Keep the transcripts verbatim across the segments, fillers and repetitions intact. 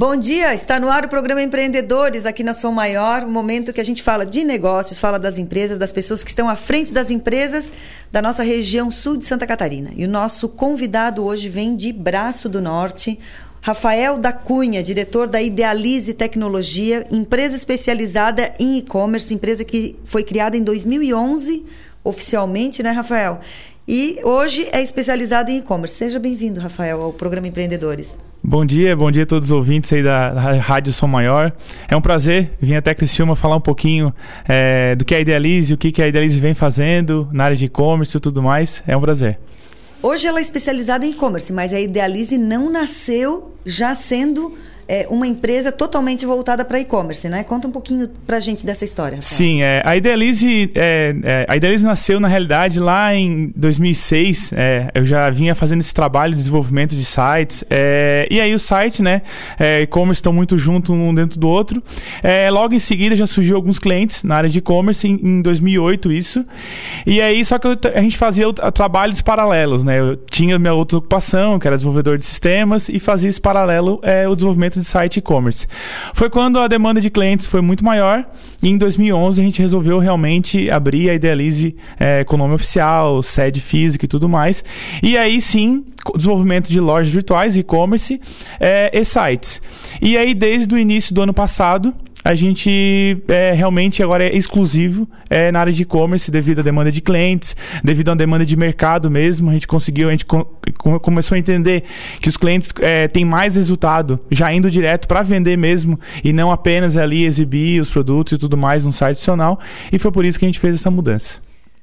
Bom dia, está no ar o programa Empreendedores aqui na Som Maior, um momento que a gente fala de negócios, fala das empresas, das pessoas que estão à frente das empresas da nossa região sul de Santa Catarina. E o nosso convidado hoje vem de Braço do Norte, Rafael da Cunha, diretor da Idealize Tecnologia, empresa especializada em e-commerce, empresa que foi criada em dois mil e onze, oficialmente, né, Rafael? E hoje é especializada em e-commerce. Seja bem-vindo, Rafael, ao programa Empreendedores. Bom dia, bom dia a todos os ouvintes aí da, da Rádio Som Maior. É um prazer vir até Criciúma falar um pouquinho é, do que é a Idealize, o que, que a Idealize vem fazendo na área de e-commerce e tudo mais. É um prazer. Hoje ela é especializada em e-commerce, mas a Idealize não nasceu já sendo é, uma empresa totalmente voltada para e-commerce, né? Conta um pouquinho pra gente dessa história, Rafael. Sim, é, a Idealize é, é, a Idealize nasceu, na realidade, lá em dois mil e seis. É, eu já vinha fazendo esse trabalho de desenvolvimento de sites. É, e aí o site, né? É, e-commerce estão muito juntos um dentro do outro. É, logo em seguida já surgiu alguns clientes na área de e-commerce, em, em dois mil e oito isso. E aí, só que eu, a gente fazia o, trabalhos paralelos, né? Eu tinha minha outra ocupação, que era desenvolvedor de sistemas, e fazia esse paralelo, é, o desenvolvimento de site e-commerce. Foi quando a demanda de clientes foi muito maior, e em dois mil e onze a gente resolveu realmente abrir a Idealize é, com nome oficial, sede física e tudo mais. E aí sim, desenvolvimento de lojas virtuais, e-commerce é, e sites. E aí desde o início do ano passado, a gente é, realmente agora é exclusivo é, na área de e-commerce devido à demanda de clientes, devido à demanda de mercado mesmo. A gente conseguiu, a gente com, com, começou a entender que os clientes é, têm mais resultado já indo direto para vender mesmo e não apenas ali exibir os produtos e tudo mais no site adicional. E foi por isso que a gente fez essa mudança.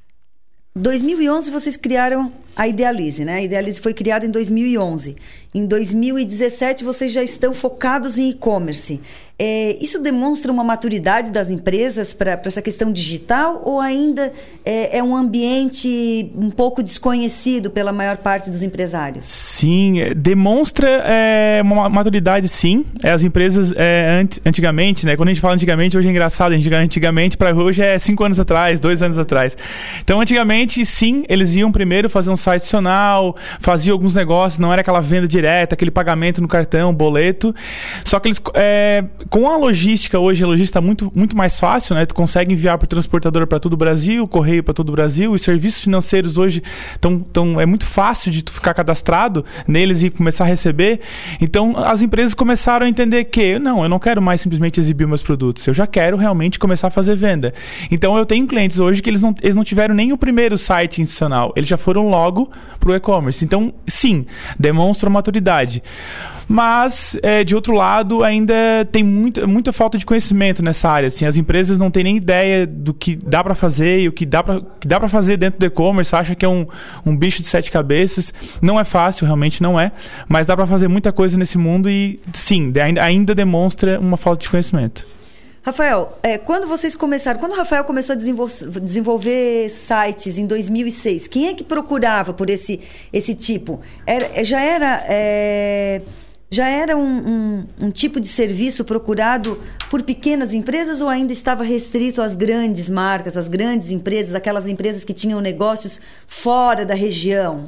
dois mil e onze vocês criaram a Idealize, né? A Idealize foi criada em dois mil e onze. Em dois mil e dezessete vocês já estão focados em e-commerce. É, isso demonstra uma maturidade das empresas para essa questão digital ou ainda é, é um ambiente um pouco desconhecido pela maior parte dos empresários? Sim, demonstra é, uma maturidade, sim. É, as empresas é, antigamente, né? Quando a gente fala antigamente, hoje é engraçado. Antigamente para hoje é cinco anos atrás, dois anos atrás. Então, antigamente, sim, eles iam primeiro fazer um site adicional, faziam alguns negócios, não era aquela venda direta, aquele pagamento no cartão, boleto. Só que eles... É, com a logística, hoje a logística está muito, muito mais fácil, né? Tu consegue enviar por transportadora para todo o Brasil, correio para todo o Brasil, os serviços financeiros hoje tão, tão, é muito fácil de tu ficar cadastrado neles e começar a receber. Então, as empresas começaram a entender que, não, eu não quero mais simplesmente exibir meus produtos, eu já quero realmente começar a fazer venda. Então, eu tenho clientes hoje que eles não, eles não tiveram nem o primeiro site institucional, eles já foram logo para o e-commerce. Então, sim, demonstra maturidade. Mas, é, de outro lado, ainda tem muita, muita falta de conhecimento nessa área. Assim, as empresas não têm nem ideia do que dá para fazer e o que dá para fazer dentro do e-commerce. Acha que é um, um bicho de sete cabeças. Não é fácil, realmente não é. Mas dá para fazer muita coisa nesse mundo e, sim, ainda, ainda demonstra uma falta de conhecimento. Rafael, é, quando vocês começaram, quando o Rafael começou a desenvolver, desenvolver sites em dois mil e seis, quem é que procurava por esse, esse tipo? Era, já era... É... Já era um, um, um tipo de serviço procurado por pequenas empresas ou ainda estava restrito às grandes marcas, às grandes empresas, aquelas empresas que tinham negócios fora da região?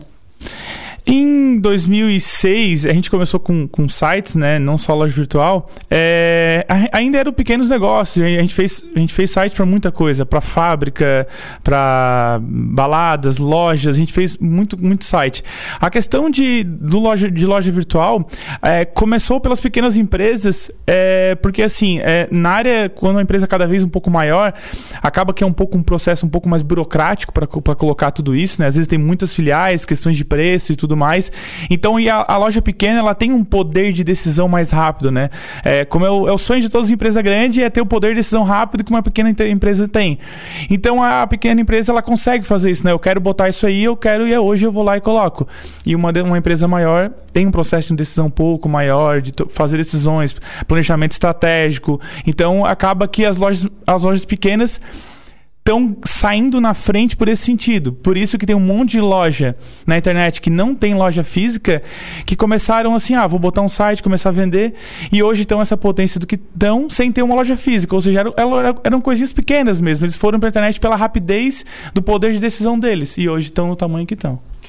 Em dois mil e seis, a gente começou com, com sites, né? Não só loja virtual. É, ainda eram pequenos negócios. A gente fez, a gente fez site para muita coisa. Para fábrica, para baladas, lojas. A gente fez muito, muito site. A questão de, do loja, de loja virtual é, começou pelas pequenas empresas, é, porque assim, é, na área, quando a empresa é cada vez um pouco maior, acaba que é um pouco um processo um pouco mais burocrático para colocar tudo isso, né? Às vezes tem muitas filiais, questões de preço e tudo mais. Então, e a, a loja pequena, ela tem um poder de decisão mais rápido, né? É, como é o, é o sonho de todas as empresas grandes, é ter o poder de decisão rápido que uma pequena empresa tem. Então, a pequena empresa, ela consegue fazer isso, né? Eu quero botar isso aí, eu quero e hoje eu vou lá e coloco. E uma, uma empresa maior tem um processo de decisão um pouco maior, de fazer decisões, planejamento estratégico. Então, acaba que as lojas, as lojas pequenas estão saindo na frente por esse sentido. Por isso que tem um monte de loja na internet que não tem loja física, que começaram assim, ah, vou botar um site, começar a vender, e hoje estão essa potência do que estão sem ter uma loja física. Ou seja, eram, eram coisinhas pequenas mesmo. Eles foram para a internet pela rapidez do poder de decisão deles, e hoje estão no tamanho que estão.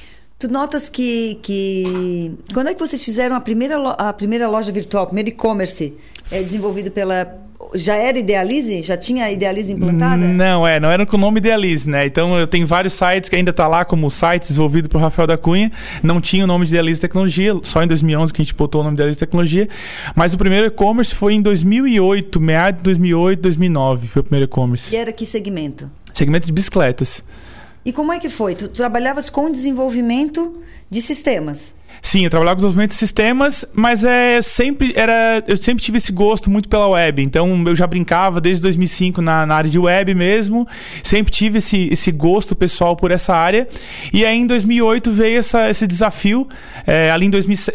Tu notas que, que... Quando é que vocês fizeram a primeira, lo... a primeira loja virtual, o primeiro e-commerce é, desenvolvido pela... Já era Idealize? Já tinha a Idealize implantada? Não, é, não era com o nome Idealize, né? Então eu tenho vários sites que ainda tá lá como site desenvolvido por Rafael da Cunha. Não tinha o nome de Idealize Tecnologia, só em dois mil e onze que a gente botou o nome de Idealize Tecnologia. Mas o primeiro e-commerce foi em dois mil e oito, meados de dois mil e oito, dois mil e nove, foi o primeiro e-commerce. E era que segmento? Segmento de bicicletas. E como é que foi? Tu, tu trabalhavas com desenvolvimento de sistemas? Sim, eu trabalhava com desenvolvimento de sistemas, mas é sempre era, eu sempre tive esse gosto muito pela web. Então, eu já brincava desde dois mil e cinco na, na área de web mesmo. Sempre tive esse, esse gosto pessoal por essa área. E aí, em dois mil e oito, veio essa, esse desafio. É, ali em dois mil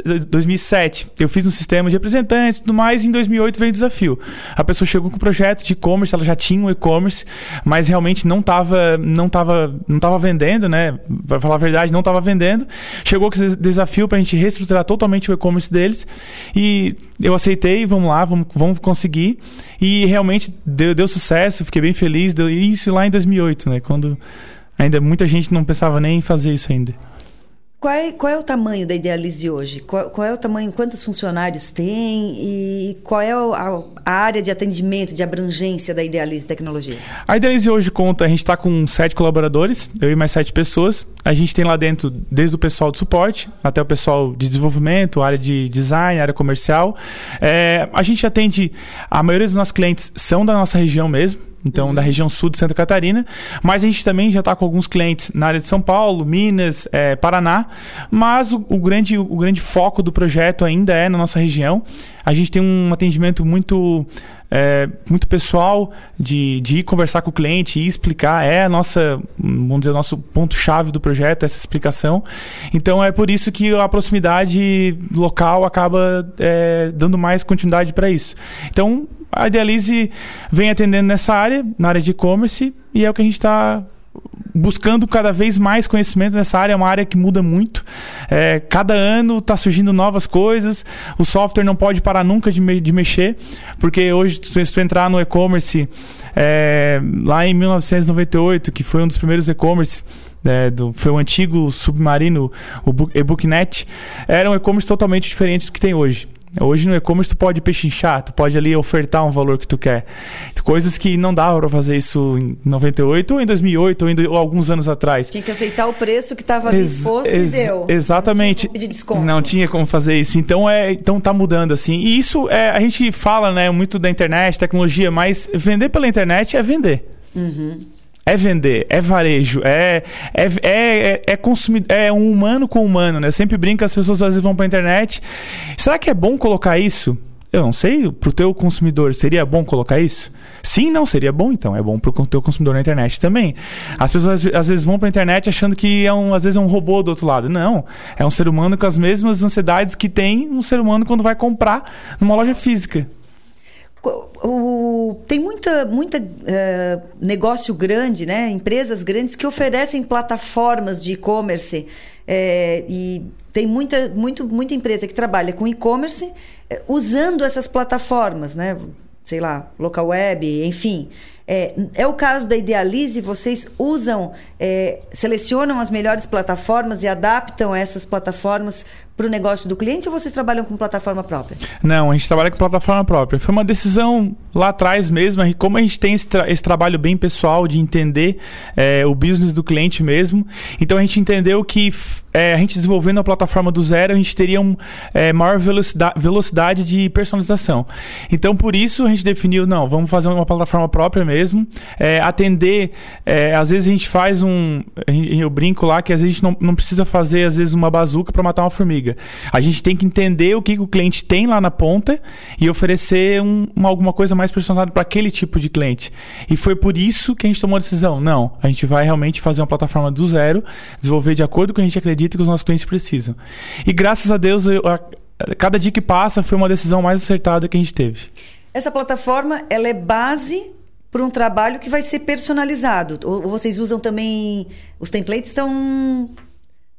e sete, eu fiz um sistema de representantes e tudo mais. E em dois mil e oito veio o desafio. A pessoa chegou com um projeto de e-commerce, ela já tinha um e-commerce, mas realmente não estava não tava, não tava vendendo, né? Para falar a verdade, não estava vendendo. Chegou com esse desafio para a gente reestruturar totalmente o e-commerce deles e eu aceitei, vamos lá, vamos, vamos conseguir e realmente deu, deu sucesso, fiquei bem feliz, deu isso lá em dois mil e oito, né, quando ainda muita gente não pensava nem em fazer isso ainda. Qual é, qual é o tamanho da Idealize hoje? Qual, qual é o tamanho, quantos funcionários tem e qual é a, a área de atendimento, de abrangência da Idealize Tecnologia? A Idealize hoje conta, a gente está com sete colaboradores, eu e mais sete pessoas. A gente tem lá dentro desde o pessoal de suporte até o pessoal de desenvolvimento, área de design, área comercial. É, a gente atende, a maioria dos nossos clientes são da nossa região mesmo. Então, uhum. da região sul de Santa Catarina. Mas a gente também já está com alguns clientes na área de São Paulo, Minas, é, Paraná. Mas o, o, grande, o grande foco do projeto ainda é na nossa região. A gente tem um atendimento muito... É, muito pessoal de, de ir conversar com o cliente e explicar, é a nossa, vamos dizer, o nosso ponto-chave do projeto, essa explicação. Então é por isso que a proximidade local acaba é, dando mais continuidade para isso. Então a Idealize vem atendendo nessa área, na área de e-commerce, e é o que a gente está buscando cada vez mais conhecimento nessa área. É uma área que muda muito. É, cada ano está surgindo novas coisas. O software não pode parar nunca de, me, de mexer, porque hoje, se tu entrar no e-commerce, é, lá em mil novecentos e noventa e oito, que foi um dos primeiros e-commerce, é, do, foi o antigo Submarino, o eBookNet, era um e-commerce totalmente diferente do que tem hoje. Hoje no e-commerce tu pode pechinchar, tu pode ali ofertar um valor que tu quer. Coisas que não dava para fazer isso em noventa e oito ou em dois mil e oito ou, em, ou alguns anos atrás. Tinha que aceitar o preço que estava ali exposto ex, e deu. Exatamente. Não tinha como pedir desconto. Não tinha como fazer isso. Então, é, então tá mudando assim. E isso, é, a gente fala, né, muito da internet, tecnologia, mas vender pela internet é vender. Uhum. É vender, é varejo, é, é, é, é, consumir, é um humano com humano, né? Eu sempre brinco que as pessoas às vezes vão para a internet. Será que é bom colocar isso? Eu não sei, para o teu consumidor, seria bom colocar isso? Sim, não, seria bom então, é bom para o teu consumidor na internet também. As pessoas às vezes vão para a internet achando que é um, às vezes é um robô do outro lado. Não, é um ser humano com as mesmas ansiedades que tem um ser humano quando vai comprar numa loja física. O, tem muita, muita uh, negócio grande, né? Empresas grandes que oferecem plataformas de e-commerce é, e tem muita, muito, muita empresa que trabalha com e-commerce é, usando essas plataformas, né? Sei lá, local web, enfim. É, é o caso da Idealize, vocês usam, é, selecionam as melhores plataformas e adaptam essas plataformas para o negócio do cliente ou vocês trabalham com plataforma própria? Não, a gente trabalha com plataforma própria. Foi uma decisão lá atrás mesmo, como a gente tem esse, tra- esse trabalho bem pessoal de entender é, o business do cliente mesmo, então a gente entendeu que é, a gente desenvolvendo a plataforma do zero, a gente teria uma é, maior velocidade, velocidade de personalização. Então por isso a gente definiu, não, vamos fazer uma plataforma própria mesmo, é, atender, é, às vezes a gente faz um, eu brinco lá que às vezes a gente não, não precisa fazer às vezes uma bazuca para matar uma formiga. A gente tem que entender o que o cliente tem lá na ponta e oferecer um, uma, alguma coisa mais personalizada para aquele tipo de cliente. E foi por isso que a gente tomou a decisão. Não, a gente vai realmente fazer uma plataforma do zero, desenvolver de acordo com o que a gente acredita que os nossos clientes precisam. E graças a Deus, eu, a, cada dia que passa foi uma decisão mais acertada que a gente teve. Essa plataforma, ela é base para um trabalho que vai ser personalizado? Ou vocês usam também... Os templates estão...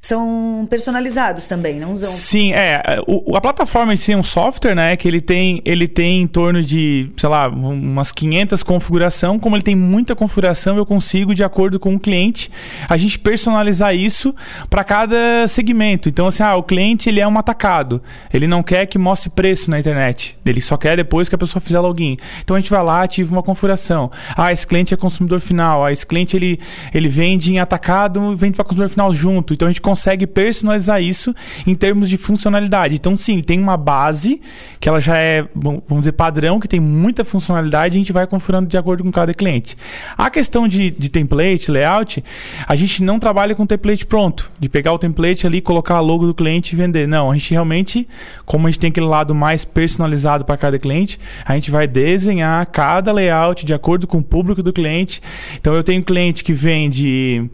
são personalizados também, não usam... Sim, é. O, a plataforma em si é um software, né? Que ele tem, ele tem em torno de, sei lá, umas quinhentas configurações. Como ele tem muita configuração, eu consigo, de acordo com o cliente, a gente personalizar isso para cada segmento. Então, assim, ah, o cliente ele é um atacado. Ele não quer que mostre preço na internet. Ele só quer depois que a pessoa fizer login. Então, a gente vai lá, ativa uma configuração. Ah, esse cliente é consumidor final. Ah, esse cliente ele, ele vende em atacado e vende para consumidor final junto. Então, a gente consegue personalizar isso em termos de funcionalidade. Então, sim, tem uma base que ela já é, vamos dizer, padrão, que tem muita funcionalidade e a gente vai configurando de acordo com cada cliente. A questão de, de template, layout, a gente não trabalha com template pronto, de pegar o template ali, colocar a logo do cliente e vender. Não, a gente realmente, como a gente tem aquele lado mais personalizado para cada cliente, a gente vai desenhar cada layout de acordo com o público do cliente. Então, eu tenho um cliente que vende...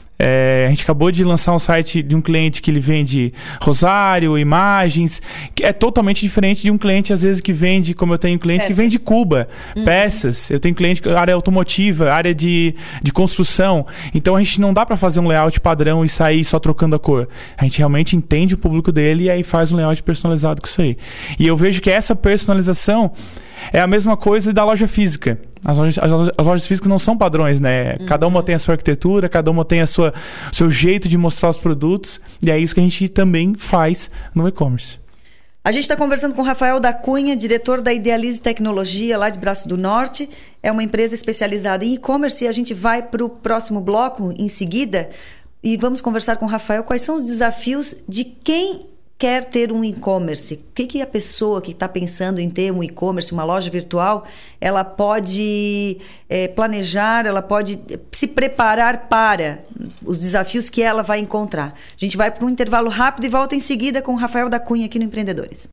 É, a gente acabou de lançar um site de um cliente que ele vende rosário, imagens, que é totalmente diferente de um cliente, às vezes, que vende, como eu tenho um cliente Peça. que vende Cuba, uhum. peças. Eu tenho cliente que área automotiva, área de, de construção. Então, a gente não dá para fazer um layout padrão e sair só trocando a cor. A gente realmente entende o público dele e aí faz um layout personalizado com isso aí. E eu vejo que essa personalização é a mesma coisa da loja física. As lojas, as lojas, as lojas físicas não são padrões, né? Uhum. Cada uma tem a sua arquitetura, cada uma tem a sua seu jeito de mostrar os produtos. E é isso que a gente também faz no e-commerce. A gente está conversando com o Rafael da Cunha, diretor da Idealize Tecnologia, lá de Braço do Norte. É uma empresa especializada em e-commerce e a gente vai para o próximo bloco em seguida. E vamos conversar com o Rafael quais são os desafios de quem quer ter um e-commerce. O que, que a pessoa que está pensando em ter um e-commerce, uma loja virtual, ela pode é, planejar, ela pode se preparar para os desafios que ela vai encontrar. A gente vai para um intervalo rápido e volta em seguida com o Rafael da Cunha aqui no Empreendedores.